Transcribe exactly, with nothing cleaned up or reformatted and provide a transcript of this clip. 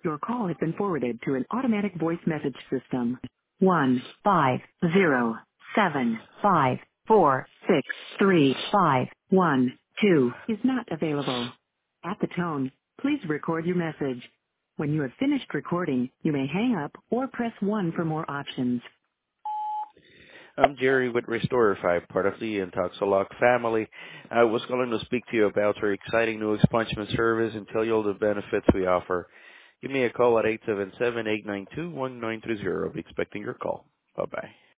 Your call has been forwarded to an automatic voice message system. One five zero seven five four six three five one two is not available. At the tone, please record your message. When you have finished recording, you may hang up or press one for more options. I'm Jerry with Restore five, part of the Intoxalock family. I was calling to speak to you about our exciting new expungement service and tell you all the benefits we offer. Give me a call at eight seven seven, eight nine two, one nine three zero. I'll be expecting your call. Bye-bye.